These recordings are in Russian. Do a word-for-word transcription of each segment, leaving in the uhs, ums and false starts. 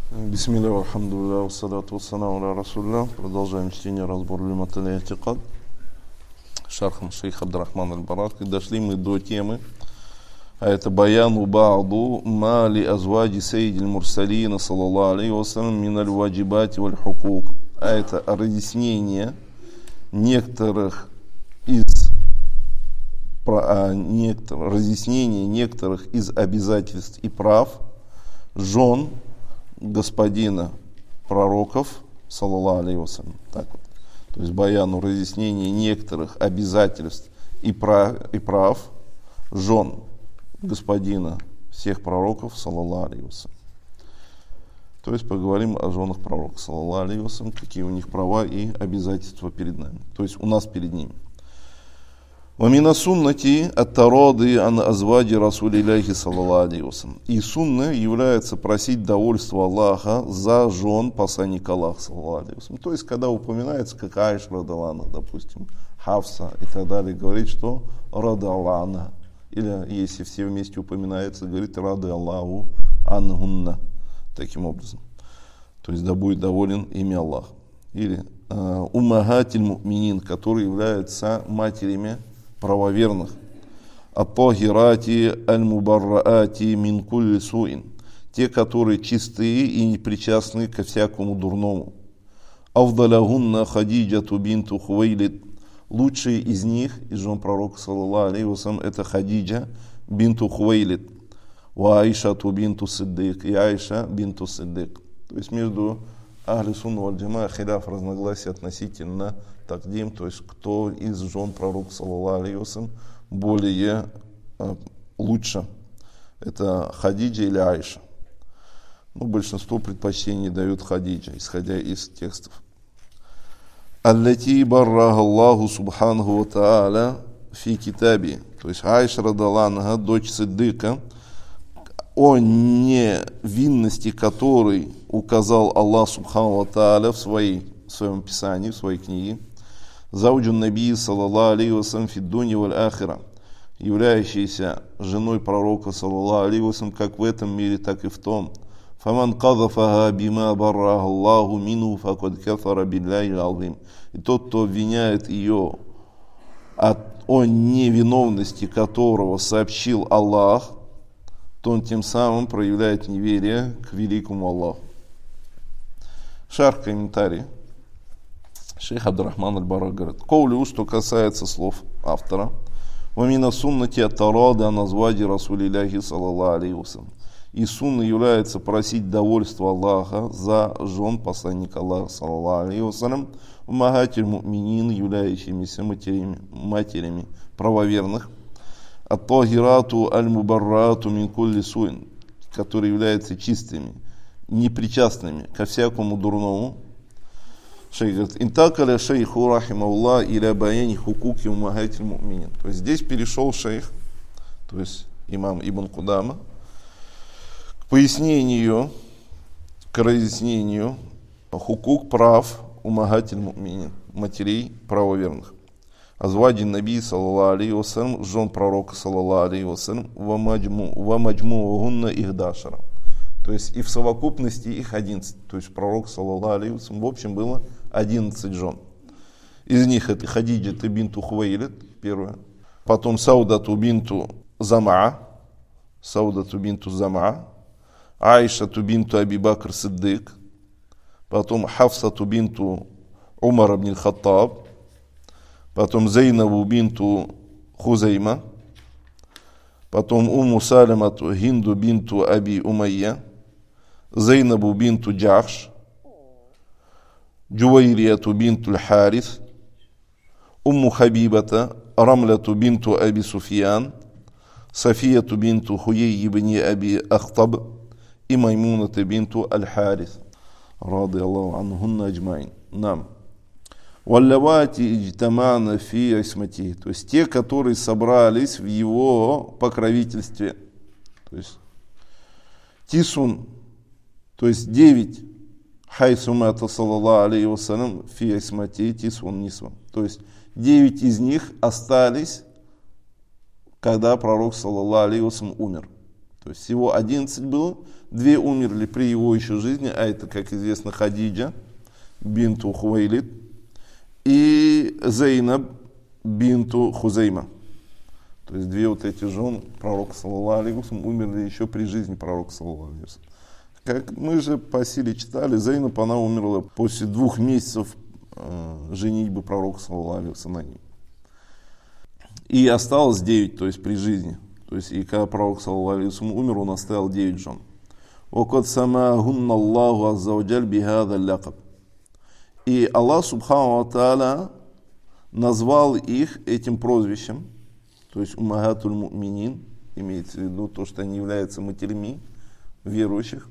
Бисмилля, алхамдулилля, вассалату вассаламу аля расулилля. Продолжаем чтение, разбор Люмат аль-И'тикад шархом шейха Абдурахмана аль-Барак. И дошли мы до темы, а это баяну ба'ду ма ли азваджи сейдиль мурсалина саллаллаху алейхи вассалям мин аль-ваджибати валь-хукук. А это разъяснение некоторых из про, а, некоторых, разъяснение некоторых из обязательств и прав жен господина пророков, саллаллаху алейхи вассалям. Так вот. То есть баяну разъяснение некоторых обязательств и прав, и прав жен господина всех пророков, саллаллаху алейхи вассалям. То есть поговорим о женах пророков, саллаллаху алейхи вассалям, какие у них права и обязательства перед нами. То есть у нас перед ними. وَمِنَ суннати ат-тарады ан азваджи расулилляхи саллаллаху алейхи вассалям. И сунна является просить довольства Аллаха за жен посланника Аллаха саллаллаху алейхи вассалям. То есть когда упоминается, как Аиша радаллаху анха, допустим, Хафса и так далее, говорит, что радаллаху анха. Или если все вместе упоминается, говорит радаллаху анхунна. Таким образом. То есть да будет доволен имя Аллаха. Или уммахатиль му'минин, которые являются матерями правоверных. Ат-тахирати аль-мубарраати мин кулли суин. Те, которые чистые и не причастны ко всякому дурному. Афдаляхунна Хадиджату бинту Хувейлид. Лучшие из них, из жен пророка, саллаллаху алейхи вассалям, это Хадиджа бинту Хувейлид. Ва Аишату бинту Сиддик. И Аиша бинту Сиддик. То есть между Ахли сунна валь джамаа хиляф, разногласия относительно такдим, то есть кто из жен пророка, саллаллаху алейхи вассалям, более э, лучше. Это Хадиджа или Аиша. Ну, большинство предпочтений дают Хадиджа, исходя из текстов. Аллати барраха Аллаху субханаху ва тааля фи китаби. То есть Аиша радаллаху анха, дочь Сиддика, о невинности которой указал Аллах субхану ва тааля в, своей, в своем писании, в своей книге. Зауджун наби саллаллаху алейхи вассалям фи дуни валь ахира, являющаяся женой пророка саллаллаху алейхи вассалям как в этом мире, так и в том. Фаман казафаха бима барраха Аллаху мину факад кафара билляхи аль-азим. И тот, кто обвиняет ее от, о невиновности которого сообщил Аллах, то он тем самым проявляет неверие к великому Аллаху. Шарх комментарий. Шейх Абдурахман аль-Барак говорит, коулю, что касается слов автора, «Вамина суннати ат-тарады ан азваджи расулилляхи саллаллаху алейхи вассалям». И сунна является просить довольства Аллаха за жен посланника Аллаха саллаллаху алейхи вассалям, уммахатиль му'минин, являющимися матерями, матерями правоверных, ат-тахирату аль-мубаррату мин кулли суин, которые являются чистыми, непричастными ко всякому дурному. Шейх говорит, интакаля шейху рахимауллах иля баяни хукуки уммахатиль му'минин. То есть здесь перешел шейх, то есть имам Ибн Кудама, к пояснению, к разъяснению хукук прав уммахатиль му'минин, матерей правоверных. Азваджи наби саллаллаху алейхи вассалям, жен пророка саллаллаху алейхи вассалям, ва маджму'ухунна ихдашара. То есть и в совокупности их одиннадцать. То есть пророк саллаллаху алейхи вассалям в общем было одиннадцать жен. Из них это Хадиджа бинту Хувейлид, первая. Потом Саудату бинту Замаа, Саудату бинту Замаа, Аишату бинту Аби Бакр Сиддик, потом Хафсату бинту Умар ибн Хаттаб, потом Зейнабу бинту Хузейма, потом Умму Саламату Хинду бинту Аби Умайя, Зейнабу бинту Джахш, Джувайрияту бинту Аль-Харис, Умму Хабибата Рамляту бинту Аби Суфьян, Софияту бинту Хуей ибн Аби Ахтаб и Маймуната бинту Аль-Харис. Рады Аллаху анхунна аджмаин. Нам. Валлавати иджтамана фи исмати. То есть те, которые собрались в его покровительстве. То есть тисун. То есть девять. Хайсумата саллаллаху алейхи вассалям фи исмати тисун нисва. То есть девять из них остались, когда пророк саллаллаху алейхи вассалям умер. То есть всего одиннадцать было, две умерли при его еще жизни, а это, как известно, Хадиджа бинту Хувейлид и Зейнаб бинту Хузейма. То есть две вот эти жены пророка саллаллаху алейхи ва саллям умерли еще при жизни пророка саллаллаху алейхи ва саллям. Как мы же по силе читали, Зейнаб, она умерла после двух месяцев э, женитьбы пророка саллаллаху алейхи ва саллям на ней. И осталось девять, то есть при жизни. То есть и когда пророк саллаллаху алейхи ва саллям умер, он оставил девять жен. وَقَدْ سَمَاهُنَّ اللَّهُ عَزَّ وَجَلَّ بِهَذَا اللَّقَبِ. И Аллах субхану ва тааля назвал их этим прозвищем, то есть уммахатуль му'минин, имеется в виду то, что они являются матерями верующих.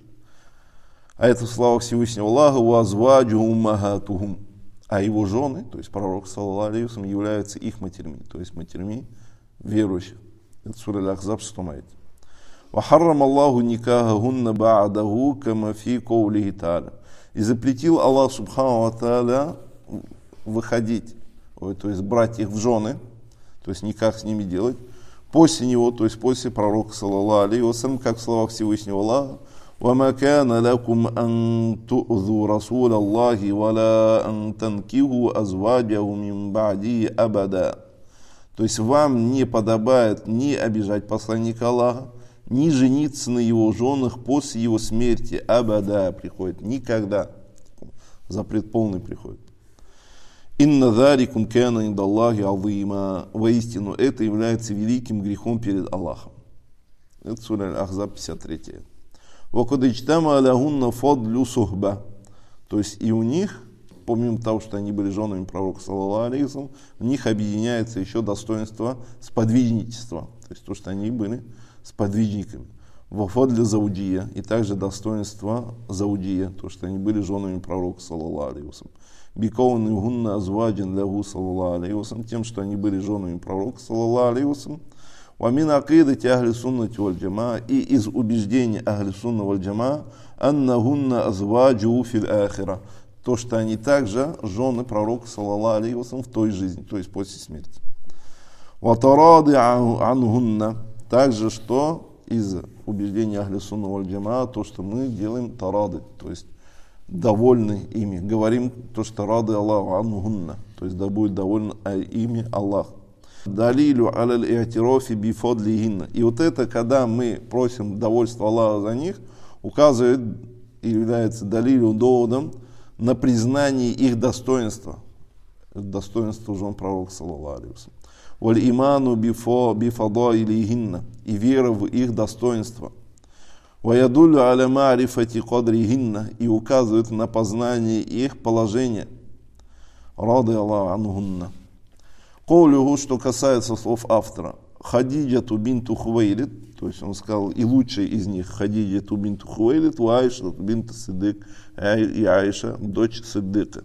А это в словах Всевышнего Аллаха «Вазваджу уммахатухум». А его жены, то есть пророк саллаллаху алейхи ва саллям, являются их матерями, то есть матерями верующих. Это сура Аль-Ахзаб, шестом аяте. «Вахаррам Аллаху никахахунна ба'даху кама фи каулихи та'аля». И запретил Аллах субхану ва тааля выходить, то есть брать их в жены, то есть никак с ними делать, после него, то есть после пророка саллаллаху алейхи ва саллям, как в словах Всевышнего Аллаха: وَمَا كَانَ لَكُمْ أَن تُؤْذُوا رَسُولَ اللَّهِ وَلَا أَن تَنْكِحُوا أَزْوَاجَهُ مِن بَعْدِهِ أَبَدًا. То есть вам не подобает ни обижать посланника Аллаха, ни жениться на его женах после его смерти. Абада приходит, никогда. Запрет полный приходит. Инна зарикум кана индаллахи азима. Воистину, это является великим грехом перед Аллахом. Это сура Аль-Ахзаб, пятьдесят третья. Вакад иджтама лахунна фадлю сухба. То есть и у них, помимо того, что они были женами пророка саллаллаху алейхи ва саллям, в них объединяется еще достоинство сподвижничества. То есть то, что они были сподвижниками. Вафадля заудия, и также достоинство заудия, то, что они были женами пророка саллаллаху алейхи ва саллям. Бикауны гунна азваджин лягу саллаллаху алейхи ва саллям, тем, что они были женами пророка саллаллаху алейхи ва саллям. Вамин акидати ахли суннати валь джамаа, и из убеждений ахли сунна валь джамаа, анна гунна азваджу фил ахира, то, что они также жены пророка саллаллаху алейхи ва саллям в той жизни, то есть после смерти. Ватарады ангунна, также что из убеждения ахли сунна валь джамаа, то, что мы делаем тарады, то есть довольны ими, говорим то, что рады Аллаху ангунна, то есть да будет доволен ими Аллах. Далилю аляль и'тирофи бифадлихинна. И вот это, когда мы просим довольства Аллаха за них, указывает и является далилю, доводом на признание их достоинства. Достоинство жен пророка саллаллаху алейхи ва саллям. Валь иману бифадаилихинна. И вера в их достоинство. Ваядулю аля ма'рифати кадрихинна. И указывает на познание их положения. Рады Аллаху ангунна. Коулюху, что касается слов автора, Хадиджату бинту Хувейлид, то есть он сказал, и лучший из них Хадиджату бинту Хувейлид, у Аиша бинту Сиддик, и Аиша, дочь Сиддика.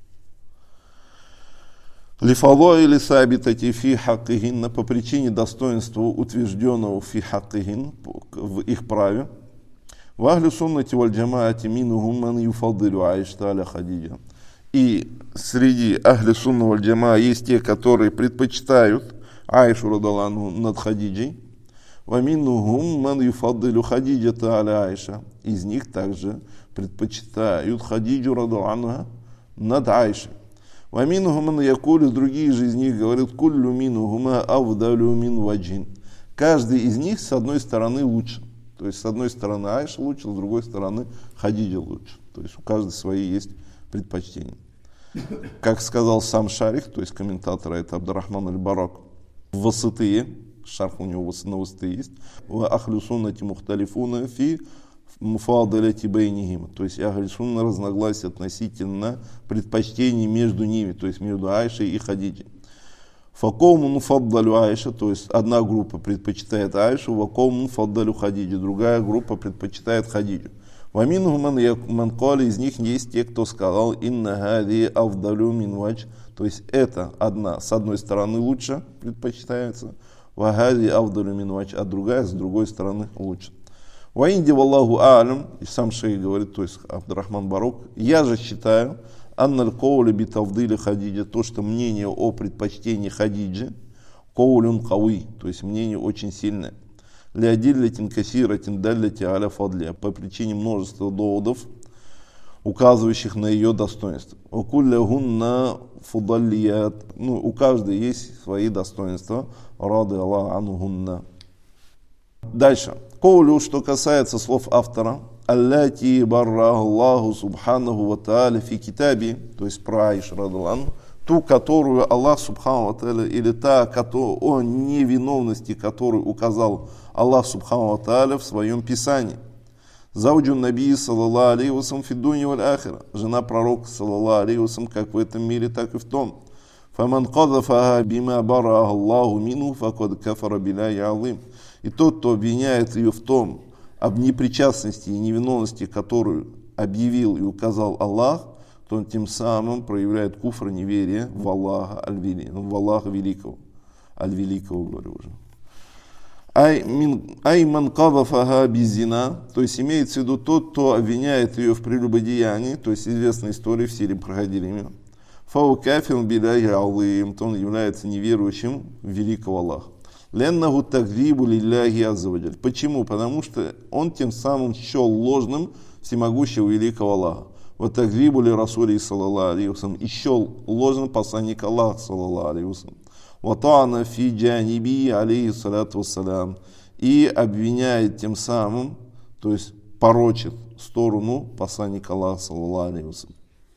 Лифало или сабитати фи хаккихинна, по причине достоинства утвержденного фи хаккихин, в их праве. В ахли суннати валь джамаати минухум ман юфаддилю Аишта аля Хадиджа. И среди ахли сунна валь джамаа есть те, которые предпочитают Аишу радаллаху анху над Хадиджей. Ва минхум ман юфаддилю Хадиджата аля Аиша. Из них также предпочитают Хадиджу радаллаху анха над Аишей. Ва минхум ман якулю, другие же из них говорят: куллю минхума авдалю мин ваджин. Каждый из них с одной стороны лучше. То есть с одной стороны Аиша лучше, с другой стороны Хадиджа лучше. То есть у каждой свои есть предпочтений. Как сказал сам Шарих, то есть комментатор, это Абдурахман аль-Барак, в Васытые, шарх у него на Васытые есть, в ахлю суннати мухталифуна фи муфадаляти бейнихима, то есть ахлю сунна разногласия относительно предпочтений между ними, то есть между Аишей и Хадиджей. Факому муфаддалю Аиша, то есть одна группа предпочитает Аишу, вакому муфаддалю Хадиджи, другая группа предпочитает Хадиджу. Ваминху ман кали, из них есть те, кто сказал: инна хади авдалю мин вадж, то есть это одна с одной стороны лучше предпочитается, ва хади авдалю мин вадж, а другая с другой стороны лучше. Ва инди валлаху а'лям, и сам шейх говорит, то есть Абдурахман Барак, я же считаю, анналь коули би тавдили Хадиджа, то, что мнение о предпочтении Хадиджи, коулюн кауи, то есть мнение очень сильное. лиадиллятин касиратин далляти аля фадли, по причине множества доводов, указывающих на ее достоинство. Укуллягунна фудаллият, ну, у каждой есть свои достоинства. Рады Аллах анхунна. Дальше. Коулю, что касается слов автора, аллати барра Аллаху субханаху ва тааля фи китаби, то есть про Аишу радаллаху, ту, которую Аллах субхану ва тааля, или та, о невиновности, которую указал Аллах субхану ва тааля в своем писании. Зауджу наби саллаллаху алейхи ва саллям фи дунья валь ахира, жена пророка саллаллаху алейхи ва саллям, как в этом мире, так и в том. Фаман кадафаха бима барра Аллаху мину факад кафара билляхи азим. И тот, кто обвиняет ее в том, об непричастности и невиновности, которую объявил и указал Аллах, то он тем самым проявляет куфр, неверие в Аллаха, в Аллаха Великого. Аль-Великого, говорю уже. Айман кадафаха беззина, то есть имеется в виду тот, кто обвиняет ее в прелюбодеянии, то есть известная история, все ли проходили мимо. Фау кафир билляхи азим, то он является неверующим в великого Аллаха. Леннаху такзибу лилляхи аззаваджаль. Почему? Потому что он тем самым счел ложным всемогущего великого Аллаха. Вот такзибу ли расули саллаллаху алейхи ва саллям, и счел ложным посланник Аллаха саллаллаху алейхи ва саллям. Ватана фи джаниби алейхи салату вассалям, и обвиняет тем самым, то есть порочит сторону посланника Аллаха саллаллаху алейхи ва саллям.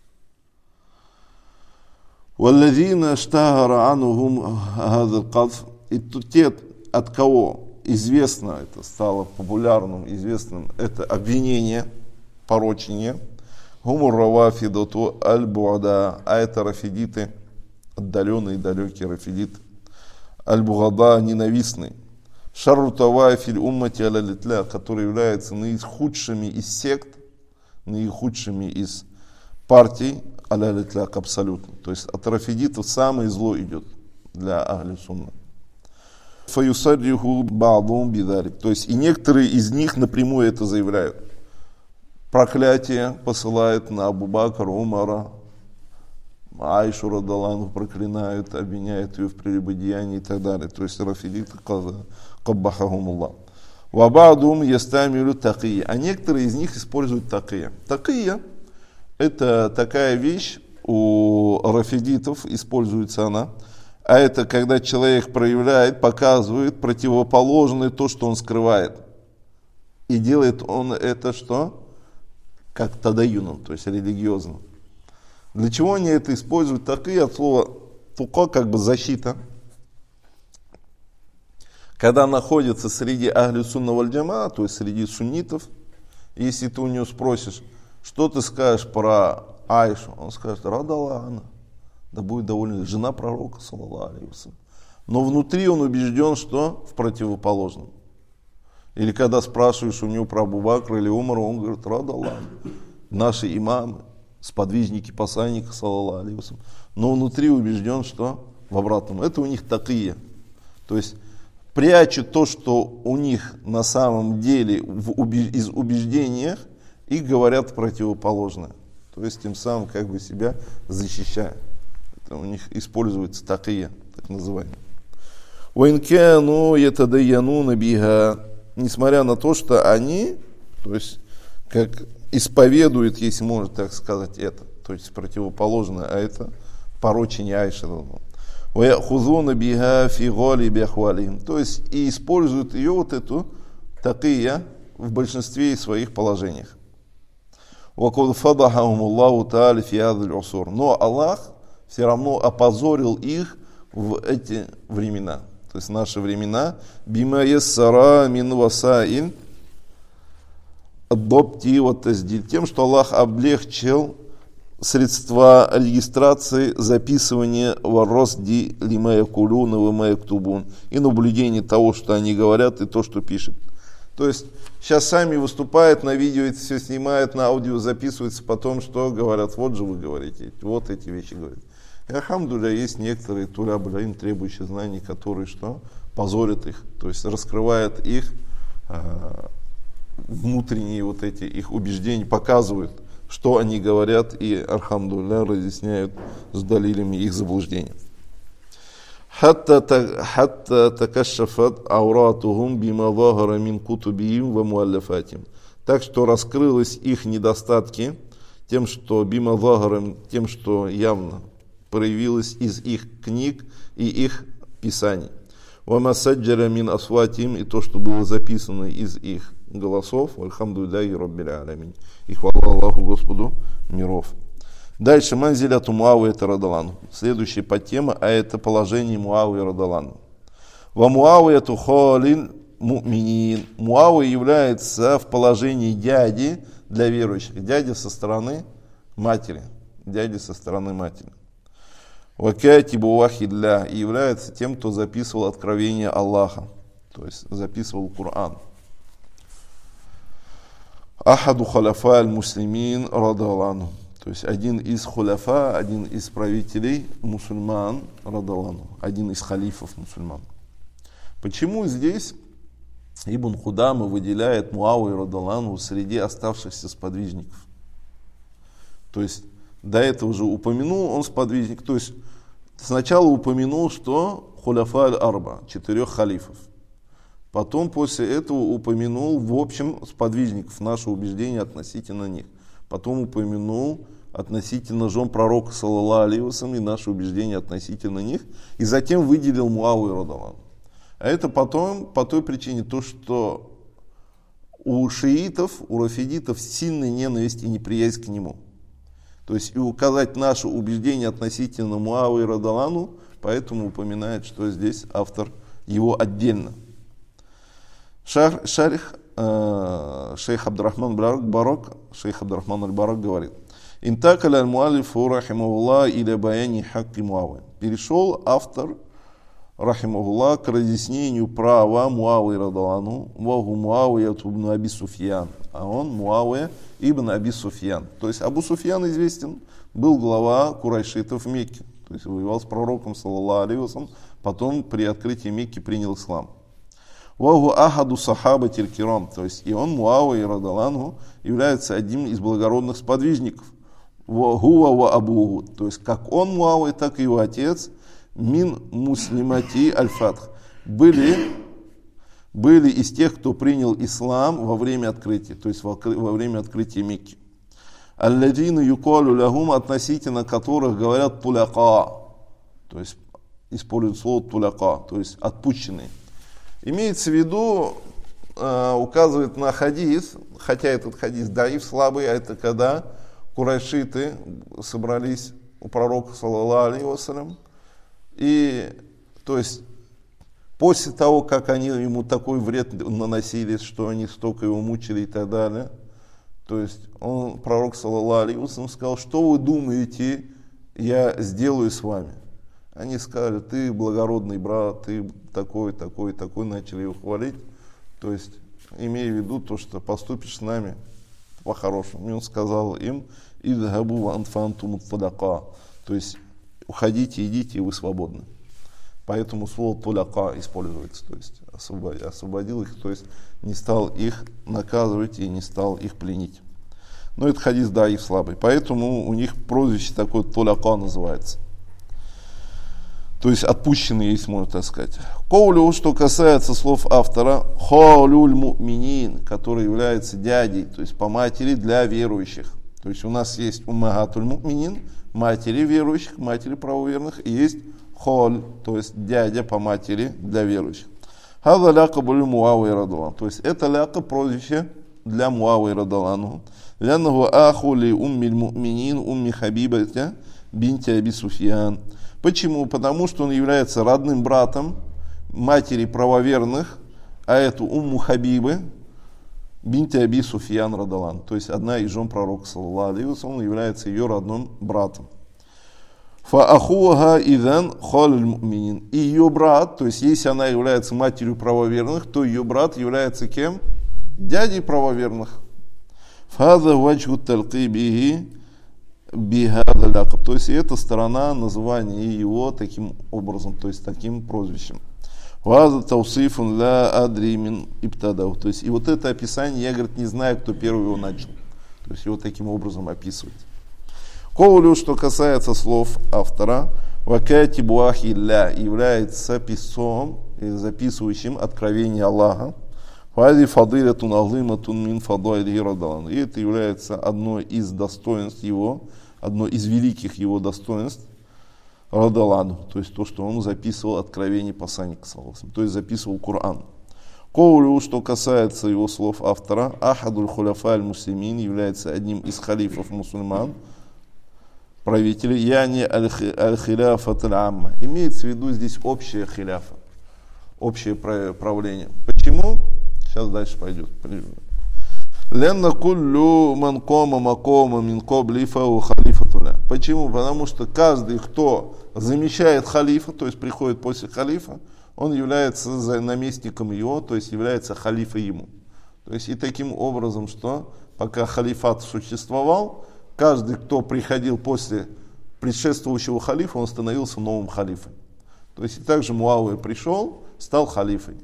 Валлазина штагара анухум хазал кадф. И те, от кого известно, это стало популярным, известным, это обвинение, порочение, гумур равафидоту аль-буада, а это рафидиты, отдаленные, далекие рафидиты, аль-бугада, ненавистные, шаррутава филь уммати аля-литля, которые являются наихудшими из сект, наихудшими из партий аля-литля, абсолютно. То есть от рафидитов самое зло идет для ахли сунна. Фаюсарриху ба'дум бидалик. То есть и некоторые из них напрямую это заявляют. Проклятие посылают на Абу Бакра, Умара, Аишу радаллаху проклинают, обвиняют ее в прелюбодеянии и так далее. То есть рафидиты каббахахумуллах. Вабадум ястамилю такия. А некоторые из них используют такия. Такия — это такая вещь, у рафидитов используется она. А это когда человек проявляет, показывает противоположное то, что он скрывает. И делает он это что? Как тадаюном, то есть религиозно. Для чего они это используют? Такие от слова тука, как бы защита. Когда находится среди ахли сунна валь джамаа, то есть среди суннитов, если ты у него спросишь, что ты скажешь про Аишу, он скажет, радаллаху анха. Да будет довольна жена пророка, саллаллаху алейхи ва саллям. Но внутри он убежден, что в противоположном. Или когда спрашиваешь у него про Абу Бакра или Умара, он говорит, радаллаху. Наши имамы, сподвижники посланника, саллаллаху алейхи ва саллям. Но внутри убежден, что в обратном. Это у них такие. То есть прячут то, что у них на самом деле в убеж... из убеждениях, и говорят противоположное. То есть тем самым как бы себя защищая. У них используется такия, так называемая. Ваинкяну ятадаяну биха, несмотря на то, что они, то есть, как исповедуют, если можно так сказать, это, то есть противоположное, а это порочение Аиши. Ваяхузуна биха фи галиби ахвалихим, то есть и используют ее вот эту такия в большинстве своих положениях. Вакуд фадахахум Аллаху тааля фи хазаль усур, но Аллах все равно опозорил их в эти времена. То есть наши времена. Бима яссара мин васаиль аддобти ва таздиль. Тем, что Аллах облегчил средства регистрации, записывания варросди лима якулуна ва ма яктубун. И наблюдение того, что они говорят, и то, что пишут. То есть сейчас сами выступают на видео, это все снимают, на аудио записывается, потом что говорят, вот же вы говорите, вот эти вещи говорят. И альхамдулилля, есть некоторые туля-бляин, требующие знаний, которые что? Позорят их, то есть раскрывают их э, внутренние вот эти их убеждения, показывают, что они говорят, и альхамдулилля разъясняют с далилями их заблуждения. Хатта такашафат ауратухум бима захара мин кутубихим ва муаллафатим. Так что раскрылись их недостатки тем, что бима захара, тем, что явно проявилось из их книг и их писаний. Ва масаджара мин асватим, и то, что было записано из их голосов. Альхамдулиллахи раббил алямин. И хвала Аллаху Господу миров. Дальше манзиляту Муавия радаллаху. Следующая подтема, а это положение Муавия радаллаху. Ва Муавияту халин му'минин. Муавия является в положении дяди для верующих. Дяди со стороны матери. Дяди со стороны матери. Ва катибу вахидля. И является тем, кто записывал откровение Аллаха. То есть записывал Коран. Ахаду халяфа аль-муслимин радаллаху. То есть один из хуляфа, один из правителей мусульман, радаллаху, один из халифов мусульман. Почему здесь Ибн Худама выделяет Муавию радаллаху среди оставшихся сподвижников? То есть до этого же упомянул он сподвижник, то есть сначала упомянул, что хуляфа аль-арба, четырех халифов. Потом после этого упомянул в общем сподвижников, наше убеждение относительно них. Потом упомянул относительно жен пророка, саллаллаху алейхи ва саллям, и наше убеждение относительно них. И затем выделил Муавию радаллаху. А это потом, по той причине, то, что у шиитов, у рафидитов сильная ненависть и неприязнь к нему. То есть и указать наше убеждение относительно Муавии радаллаху, поэтому упоминает, что здесь автор его отдельно. Шар, шарих э, шейх Абдурахман Барак, шейх Абдурахман аль-Барак говорит: «Интакаля аль-муаллифу рахимахуллах иля баяни хакки Муавия». Перешел автор рахимахуллах к разъяснению права Муавии радаллаху, ваху Муавия ибн Аби Суфьян, а он Муавия ибн Аби Суфьян. То есть Абу Суфьян известен, был глава курайшитов в Мекке, то есть воевал с пророком, саллаллаху алейхи ва саллям, потом при открытии Мекки принял ислам. Ваху ахаду сахабатиль кирам, то есть и он, Муавия радаллаху, является одним из благородных сподвижников. Вахува ва абуху, то есть как он, Муавия, так и его отец, мин муслимати аль-фатх, были, были из тех, кто принял ислам во время открытия, то есть во, во время открытия Мекки. Алладина юкалю лахум, относительно которых говорят туляка, то есть используют слово туляка, то есть отпущенные. Имеется в виду, э, указывает на хадис, хотя этот хадис даиф слабый, а это когда курайшиты собрались у пророка, саллаллаху алейхи ва саллям, и то есть после того, как они ему такой вред наносили, что они столько его мучили и так далее, то есть он, пророк, саллаллаху алейхи ва саллям, сказал: что вы думаете, я сделаю с вами? Они сказали: ты благородный брат, ты такой, такой, такой, начали его хвалить. То есть, имея в виду то, что поступишь с нами по-хорошему. И он сказал им: идхабу ва анфантум туляка. То есть, уходите, идите, и вы свободны. Поэтому слово туляка используется, то есть освободил их, то есть не стал их наказывать и не стал их пленить. Но это хадис даиф слабый. Поэтому у них прозвище такое туляка называется. То есть отпущенные, если можно так сказать. Коулю, что касается слов автора, хаулюль му'минин, который является дядей, то есть по матери для верующих. То есть у нас есть уммахатуль му'минин, матери верующих, матери правоверных, и есть холь, то есть дядя по матери для верующих. Хаза лякабуль Муавия радаллаху. То есть это ляка прозвище для Муавия радаллаху. Ляннаху ахули уммиль му'минин умми Хабибата бинти Аби Суфьян. Почему? Потому что он является родным братом матери правоверных, а это Умму Хабибы бинти Аби Суфьян радаллаху. То есть одна из жен пророка, саллаллаху алейхи ва саллям, является ее родным братом. Фаахуха идан халь му'минин. И ее брат, то есть если она является матерью правоверных, то ее брат является кем? Дядей правоверных. Фаза ваджху талкибихи бихада лякаб. То есть это сторона называния его таким образом, то есть таким прозвищем. Фаза таусифун ла адри мин ибтадау. То есть и вот это описание, я, говорит, не знаю, кто первый его начал. То есть его таким образом описывать. Коулю, что касается слов автора, Вакатибу ахилля является писцом и записывающим откровение Аллаха. Фади фадилятун азиматун мин фадайли радалан. И это является одной из достоинств его, одно из великих его достоинств радалану, то есть то, что он записывал откровение посланника, то есть записывал Коран. Коулю, что касается его слов автора, ахадуль хуляфа аль-муслимин является одним из халифов мусульман, правителей, яни аль-хиляфат аль-амма. Имеется в виду здесь общее хиляфа, общее правление. Почему? Сейчас дальше пойдет. Ленна куллю ман кома макома мин кобли фау халифатуля. Почему? Потому что каждый, кто замещает халифа, то есть приходит после халифа, он является наместником его, то есть является халифой ему. То есть и таким образом, что пока халифат существовал, каждый, кто приходил после предшествующего халифа, он становился новым халифой. То есть и также Муавия пришел, стал халифой.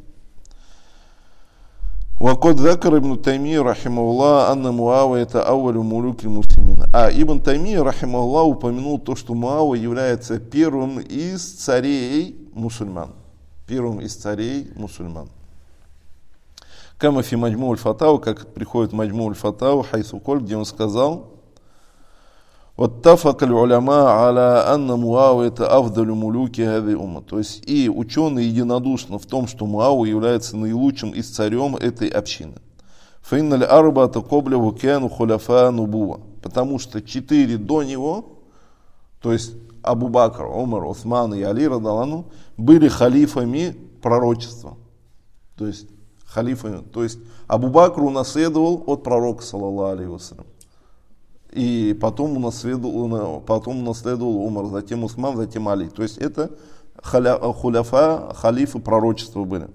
Вакод закар ибн Таймия рахимахуллах анна Муавия это ауалю мулюки муслимин. А Ибн Таймия рахимахуллах упомянул то, что Муавия является первым из царей мусульман. Первым из царей мусульман. Кама фи маджму аль-фатау, как приходит маджму аль-фатау, хайсу коль, где он сказал: «Ваттафак аль-уляма аля анна Муавия это авдалю мулюки хази умма». То есть и ученые единодушны в том, что Муавия является наилучшим из царем этой общины. Фаинналь арбата кобляву кяну хуляфа нубуа. Потому что четыре до него, то есть Абу Бакр, Умар, Усман и Али радалану, были халифами пророчества. То есть халифами, то есть Абу Бакр унаследовал от пророка, саллаллаху алейхи вассалям. И потом унаследовал, потом унаследовал Умар, затем Усман, затем Али. То есть это хуляфа, халифы пророчества были.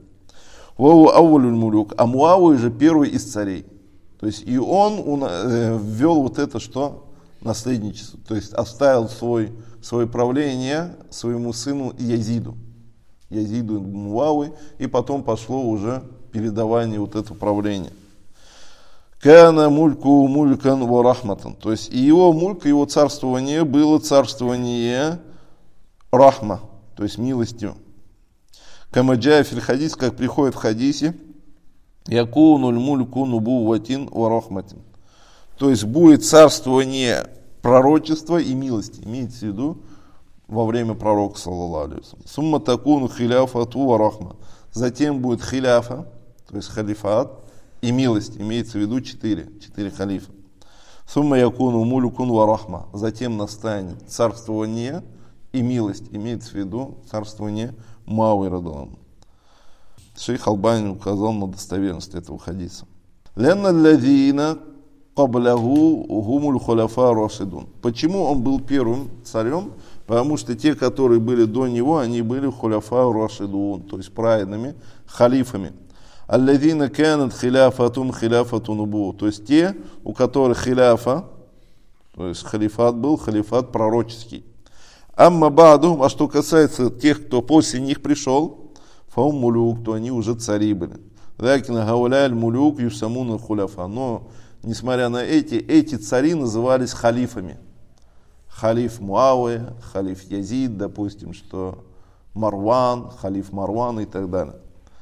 А Муавия же первый из царей. То есть и он ввел вот это что? Наследничество. То есть оставил свой, свое правление своему сыну Язиду. Язиду Муавии. И потом пошло уже передавание вот этого правления. Кана мульку мулькан ва рахматан. То есть и его мульк, его царствование было царствование рахма, то есть милостью. Камаджая фил хадис, как приходит в хадисе, якунуль мульку нубуватин ва рахматин. То есть будет царствование пророчества и милости. Имеется в виду во время пророка, саллаллаху алейхи вассалям. Сумма такуну хиляфату ва рахма. Затем будет хиляфа, то есть халифат, и милость. Имеется в виду четыре, четыре халифа. Сумма якуну мулюкун ва рахма. Затем настанет царствование и милость. Имеется в виду царствование Муавии радаллаху. Шейх Албани указал на достоверность этого хадиса. Ленна лядина каблягу гумуль хуляфа рашидун. Почему он был первым царем? Потому что те, которые были до него, они были хуляфа рашидун, то есть праведными халифами. Алладина канат хиляфатум хиляфату нубу. То есть те, у которых хиляфа, то есть халифат был, халифат пророческий. Амма баду, а что касается тех, кто после них пришел, фаум мулюк, то они уже цари были. Лакина гауляль мулюк юсамуна хуляфа. Но, несмотря на эти, эти цари назывались халифами. Халиф Муавия, халиф Язид, допустим, что Марван, халиф Марван и так далее.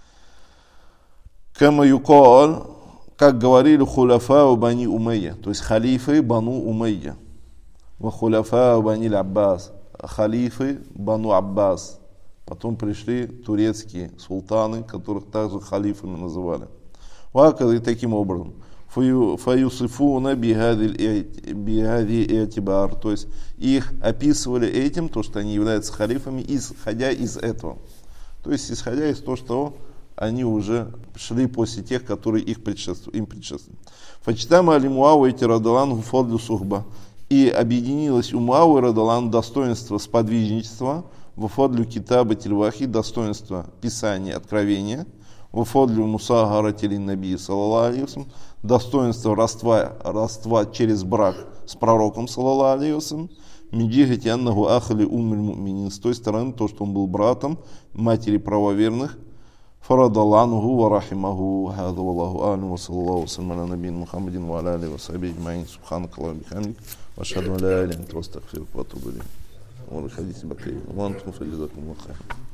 Кама юкал, как говорили хуляфа бани Умайя, то есть халифы бану Умайя. Ва хуляфа бани Аббас, халифы бану Аббас. Потом пришли турецкие султаны, которых также халифами называли. Вакады таким образом. Фаюсифуна бихади этибар. То есть их описывали этим, то, что они являются халифами, исходя из этого. То есть исходя из того, что они уже шли после тех, которые их предшествовали, им предшествовали. Фачтама али Муавия радаллаху фадлю сухба. И объединилось у Муавии радаллаху достоинство сподвижничества, в фадлю китаба тильвахи, достоинство писания, откровения, в фадлю мусагара тилин наби саллаллаху алейхи вассалям, достоинство родства, родства через брак с пророком, саллаллаху алейхи вассалям, миджихати аннаху ахали уммиль муминин, с той стороны, то, что он был братом матери правоверных, фарадаллаху ва рахимаху, хаза валлаху а'лам, ва саллаллаху вассалям аля набийин Мухаммадин ва аля алейхи ва сахбихи аджмаин, субханакаллаху ва бихамдик, ва ашхаду ан ла иляха илля анта, астагфирука ва атубу илейк. ورخديث بقية وأنتم فجزاكم الله خير.